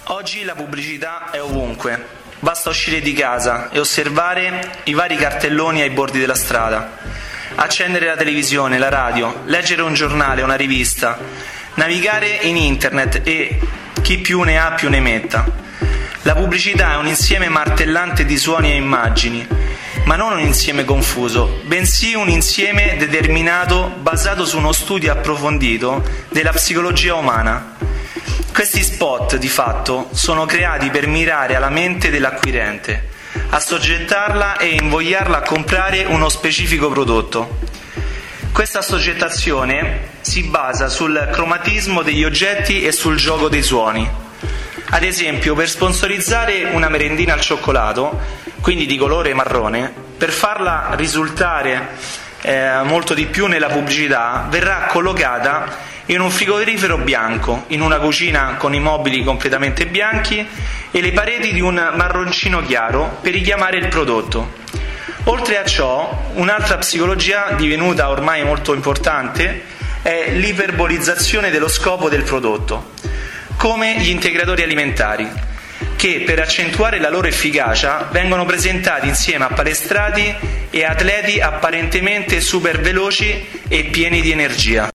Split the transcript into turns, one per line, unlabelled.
Oggi la pubblicità è ovunque. Basta uscire di casa e osservare i vari cartelloni ai bordi della strada, accendere la televisione, la radio, leggere un giornale, una rivista, navigare in internet e chi più ne ha più ne metta. La pubblicità è un insieme martellante di suoni e immagini, ma non un insieme confuso, bensì un insieme determinato basato su uno studio approfondito della psicologia umana. Questi spot, di fatto, sono creati per mirare alla mente dell'acquirente, assoggettarla e invogliarla a comprare uno specifico prodotto. Questa assoggettazione si basa sul cromatismo degli oggetti e sul gioco dei suoni. Ad esempio, per sponsorizzare una merendina al cioccolato, quindi di colore marrone, per farla risultare molto di più nella pubblicità, verrà collocata in un frigorifero bianco, in una cucina con i mobili completamente bianchi e le pareti di un marroncino chiaro per richiamare il prodotto. Oltre a ciò, un'altra psicologia divenuta ormai molto importante è l'iperbolizzazione dello scopo del prodotto, come gli integratori alimentari, che per accentuare la loro efficacia vengono presentati insieme a palestrati e atleti apparentemente super veloci e pieni di energia.